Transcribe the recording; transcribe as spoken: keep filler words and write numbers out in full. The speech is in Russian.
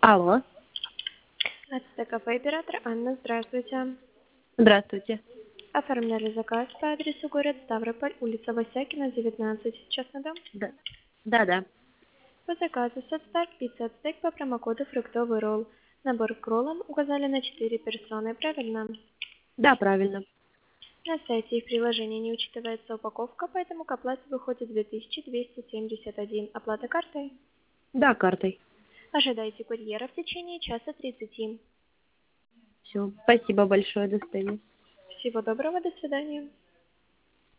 Алло, АЦТ кафе оператор Анна, здравствуйте. здравствуйте. Оформляли заказ по адресу город Ставрополь, улица Васякина, девятнадцать. Частный дом. Да, да, да, По заказу сет-старт пицца ацтек по промокоду фруктовый ролл. Набор к роллам указали на четыре персоны, правильно? да, правильно. На сайте и в приложении не учитывается упаковка, поэтому к оплате выходит две тысячи двести семьдесят один. Оплата картой. Да, картой. Ожидайте курьера в течение часа тридцати. Все, спасибо большое, до свидания. Всего доброго, до свидания.